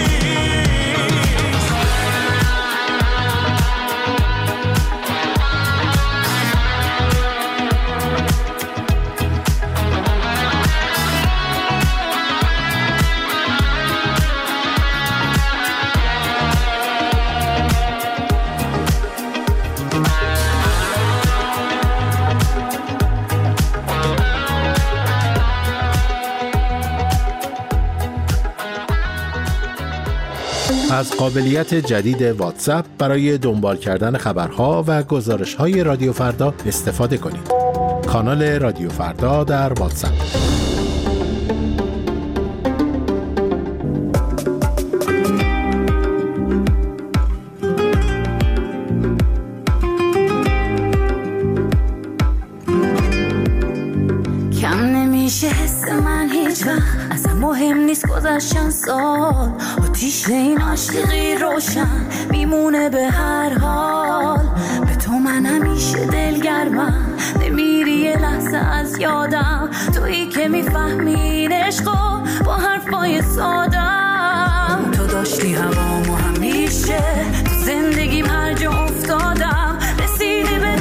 از قابلیت جدید واتساپ برای دنبال کردن خبرها و گزارش‌های رادیو فردا استفاده کنید. کانال رادیو فردا در واتساپ. کم نمیشه حس من هیچ وقت اصلا مهم نیست گذشتن سال آتیش این عاشقی روشن میمونه به هر حال به تو من همیشه دلگرمم نمیری یه لحظه از یادم تویی که میفهمین عشقو با حرفای سادم تو داشتی هوامو همیشه تو زندگیم هر جا افتادم رسیدی به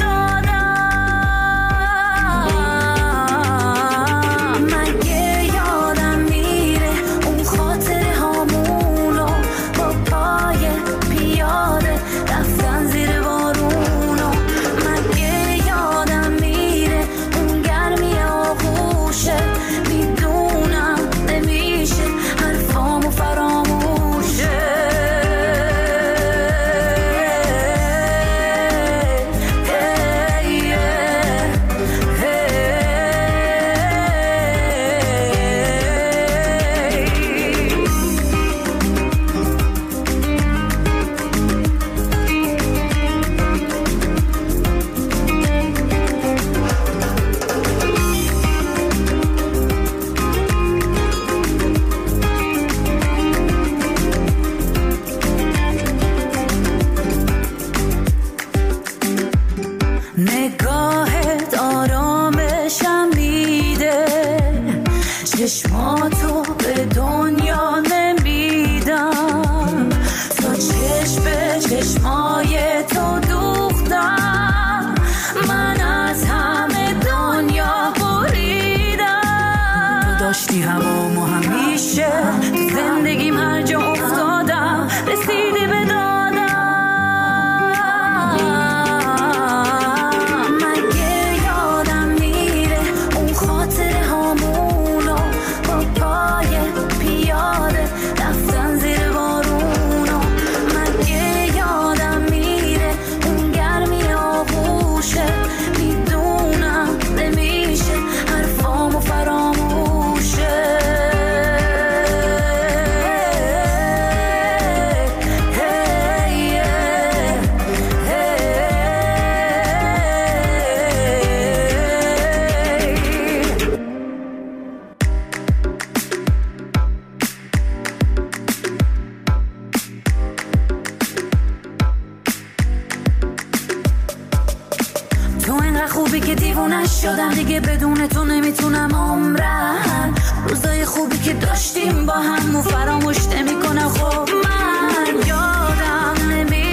خوبی که دیوونش شدم دیگه بدون تو نمیتونم عمرم. روزای خوبی که داشتیم با هم و فراموش نمیکنم. خب من یادم نمیره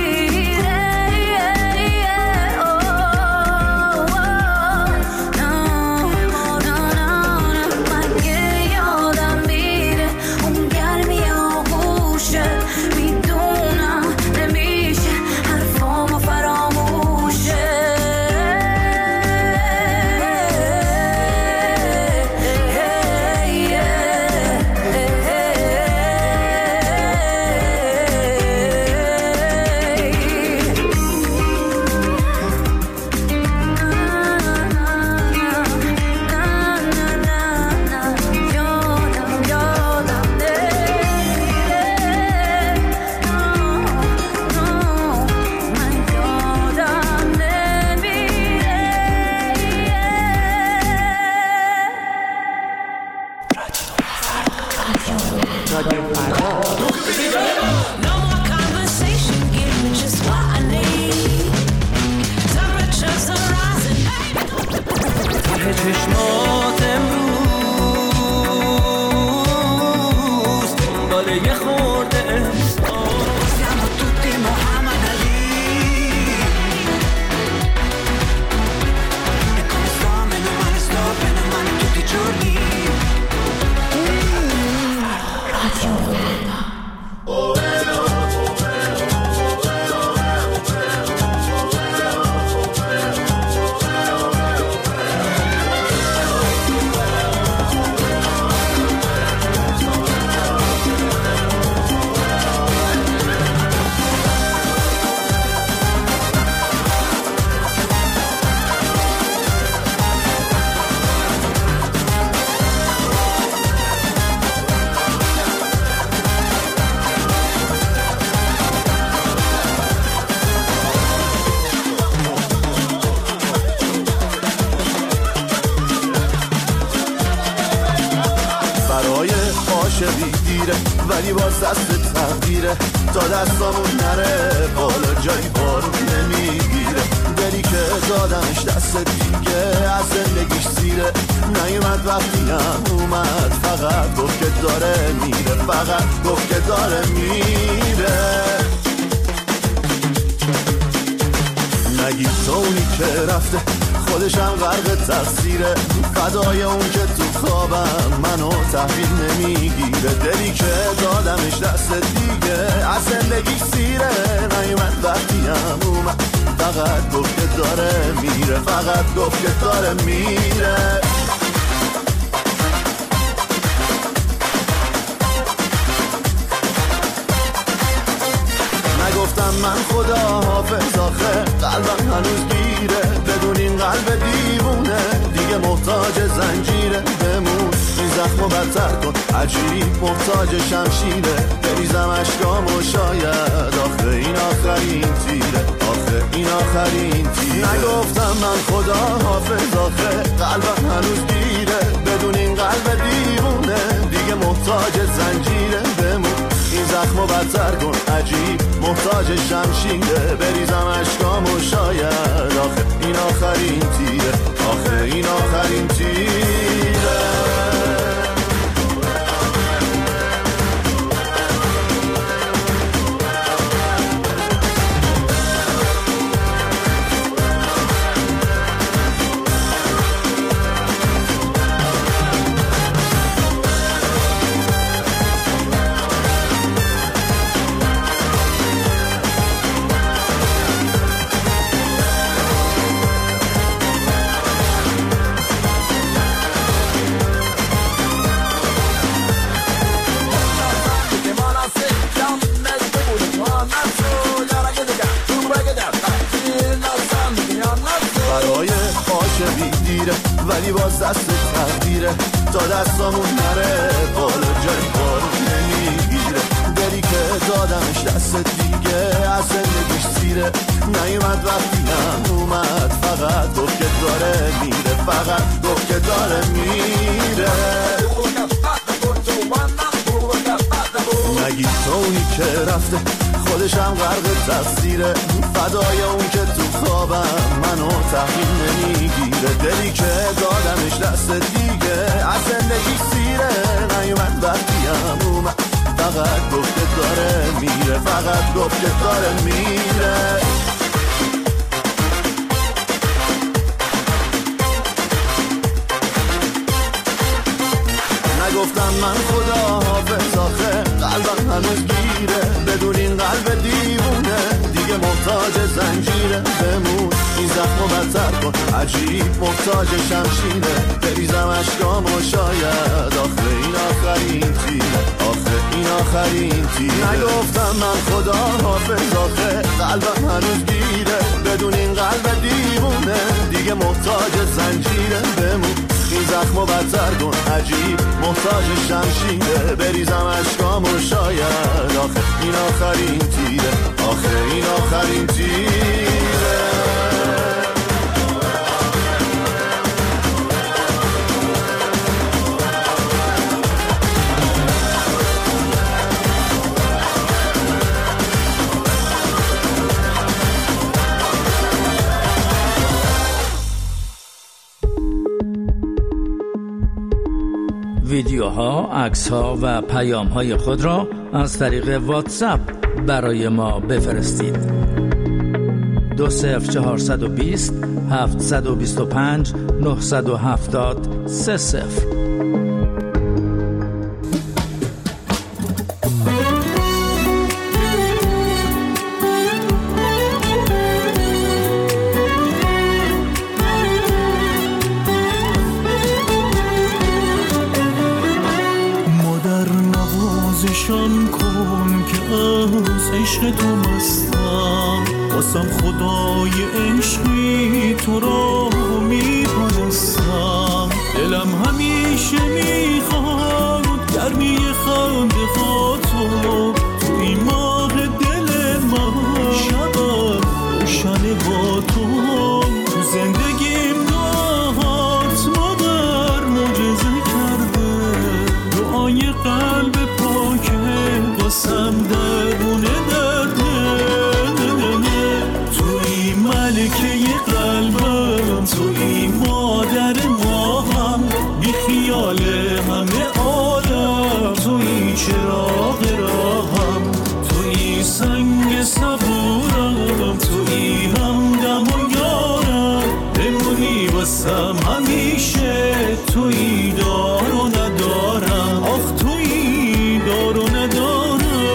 ولی باز دست تقدیره تا دستامون نره بالا جایی بارون نمیگیره. دلی که دادمش دست دیگه از زندگیش سیره. نیومد وقتیم اومد فقط گفت که داره میره. فقط گفت که داره میره. نگی تو اونی که رفته خودشم غرق تقصیره. فدای اون که تو خوابم منو تحویل نمیگیره. دلی که دادمش دست دیگه از زندگی سیره. نیومد وقتیم اومد فقط گفت که داره میره. فقط گفت که داره میره. نگفتم من خدا حافظ آخه قلبم هنوز گیره. بدون این قلب دیوونه دیگه محتاج زنجیره. بمون این زخمو بدتر کن عجیب محتاج شمشیره. بریزم اشکامو شاید آخه این آخرین تیره. آخه این آخرین تیره. نگفتم من خدا حافظ آخه قلبم هنوز گیره. بدون این قلب دیوونه دیگه محتاج زنجیره. بمون این زخمو بدتر کن عجیب محتاج شمشیره. بریزم اشکامو شاید آخه این آخرین تیره. آخه این آخرین تیره. ولی باز دست تقدیره تا دستامون نره بالا جایی بارون نمیگیره. دلی که دادمش دست دیگه از زندگیش سیره. نیومد وقتیم اومد فقط گفت که داره میره. فقط گفت که داره میره. نگی تو اونی که رفته خودشم غرق تقصیره. فدای اون که تو خوابم منو تحویل نمیگیره، دلی که دادمش دست دیگه از زندگی سیره، نیومد وقتیم اومد فقط گفته داره میره، فقط گفته داره میره. نگفتم من خدا حافظ آخه قلبم هنوز گیره، بدون این قلب دیوونه دیگه محتاج زنجیره، بمون این زخمو بدتر کن عجیب محتاج شمشیره، بریزم اشکامو شاید آخه این آخرین تیره، آخه این آخرین تیره. نگفتم من خدا حافظ آخه قلبم هنوز گیره، بدون این قلب دیوونه دیگه محتاج زنجیره، بمون این زخمو بدتر کن عجیب محتاج شمشیره، بریزم اشکامو شاید آخه این آخرین تیره، آخه این آخرین تیره. ویدیوها، عکس‌ها و پیام‌های خود را از طریق واتساپ برای ما بفرستید. 20420 725 970 30. کن که از عشق تو مستم، واسم خدای عشقی تو را میپرستم، دلم همیشه میخواد گرمی خنده ها تو این ماه دل من شبم روشن با تو زندگیم دهات مادر معجزه کرده، دعای قلب واسم درونه درده، توی ملکه قلبم، توی مادر ماهم، بی خیال همه عالم، توی چراغ راهم، توی سنگ صبورم، توی همدم و یارم، بمونی واسم همیشه، توی دار و ندارم، آخ توی دار و ندارم.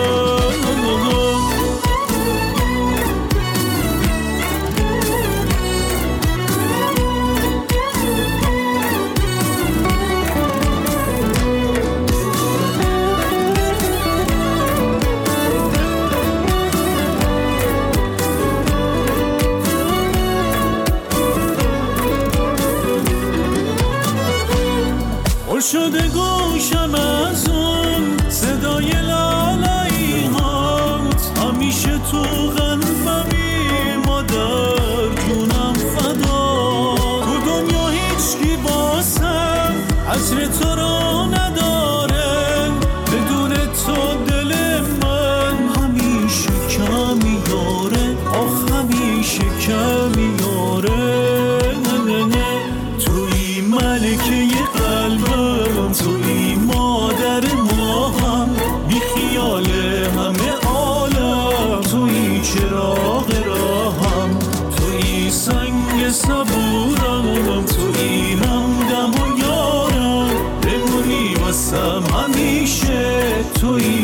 شده گوشم از اون صدای لالایی هات، همیشه تو قلبمی مادر جونم فدا، تو دنیا هیچکی واسم عطر تو را نداره، بدون تو دل من همیشه کمی داره، آخ همیشه کمی داره، توی ملکه قلبم، توی مادر ماهم، بی خیال همه عالم، توی چراغ راهم، توی سنگ صبورم، توی همدم و یارم، بمونی واسم همیشه، توی